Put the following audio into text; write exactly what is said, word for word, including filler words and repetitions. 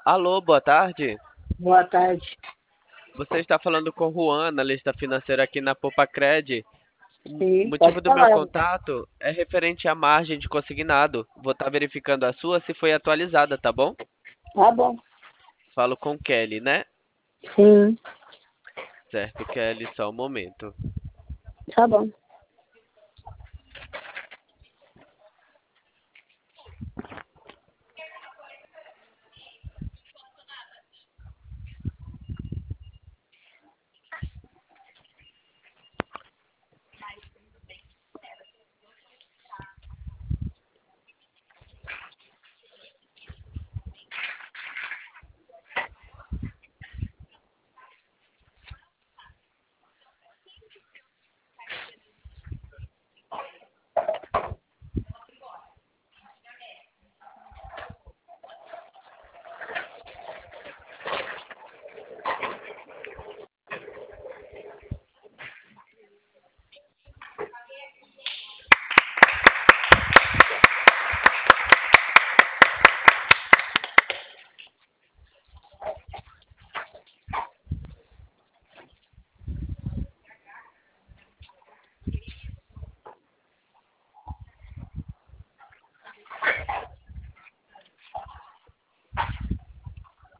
Alô, boa tarde. Boa tarde. Você está falando com o Juan, analista financeiro aqui na Popacred. O Sim, motivo pode do meu falar. contato é referente à margem de consignado. Vou estar verificando a sua se foi atualizada, tá bom? Tá bom. Falo com Kelly, né? Sim, Certo, Kelly, só um momento. tá bom.